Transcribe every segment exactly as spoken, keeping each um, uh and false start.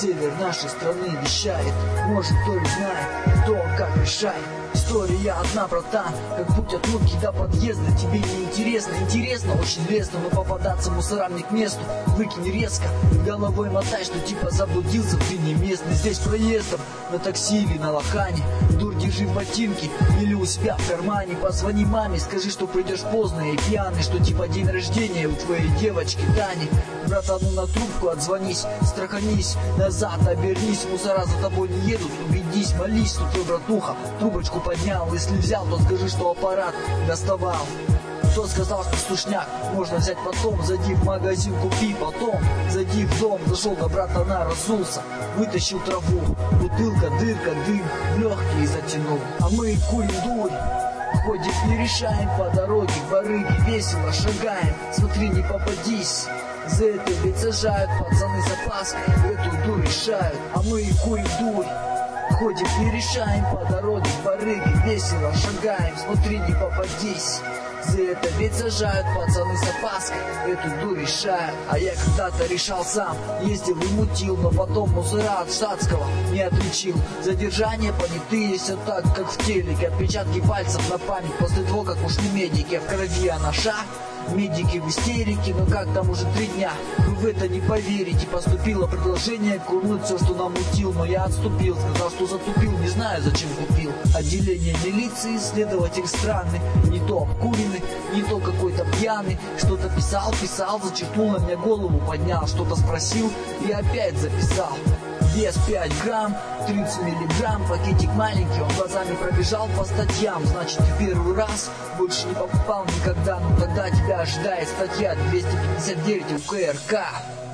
север нашей страны вещает. Может, кто ли знает, кто как решает. История одна, братан, как путь от лодки до подъезда. Тебе не интересно, интересно, очень лестно, но попадаться мусорам не к месту. Выкинь резко, головой мотай, что типа заблудился, ты не местный. Здесь проездом, на такси или на лохане. Дур, держи ботинки или у себя в кармане. Позвони маме, скажи, что придешь поздно и пьяный, что типа день рождения у твоей девочки Тани. Братану на трубку отзвонись, страханись, назад обернись. Мусора за тобой не едут, убедись, молись, что твой братуха трубочку поднял. Если взял, то скажи, что аппарат доставал. Кто сказал, что стушняк можно взять потом? Зайди в магазин, купи потом. Зайди в дом, зашел до братана, разулся, вытащил траву, бутылка, дырка, дым в легкие затянул. А мы курим дурь, ходим, не решаем по дороге, барыги, весело шагаем. Смотри, не попадись, за это ведь сажают пацаны запаской, эту дурь решают. А мы курим дурь, ходим, не решаем по дороге, барыги, весело шагаем. Смотри, не попадись, за это ведь сажают пацаны с опаской, эту дурь решают. А я когда-то решал сам, ездил и мутил, но потом мусора от штатского не отличил. Задержания понятые, все так, как в телеке. Отпечатки пальцев на память после того, как ушли медики. В крови анаша, медики в истерике, но как там уже три дня, вы в это не поверите. Поступило предложение курнуть все, что намутил, но я отступил, сказал, что затупил, не знаю, зачем купил. Отделение милиции, следователь странный, не то обкуренный, не то какой-то пьяный. Что-то писал, писал, зачеркнул, на меня голову поднял, что-то спросил и опять записал. Вес пять грамм, тридцать миллиграмм, пакетик маленький, он глазами пробежал по статьям. Значит, в первый раз больше не попал никогда, но тогда тебя ожидает статья двести пятьдесят девять УК РК.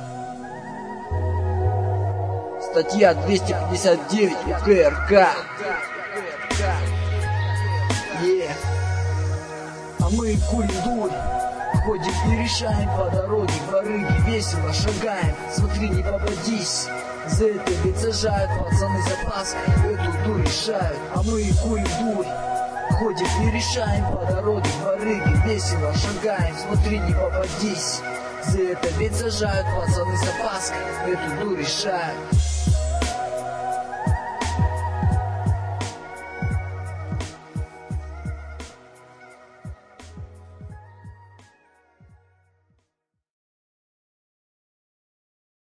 Статья двести пятьдесят девять УК РК. Yeah. А мы курим дурь, ходим и решаем по дороге, барыги, весело шагаем. Смотри, не попадись, за это ведь сажают пацаны запаской, эту дурь решают. А мы курим дурь, ходим и решаем по дороге, барыги, весело шагаем. Смотри, не попадись, за это ведь сажают пацаны запаской, эту дурь решают.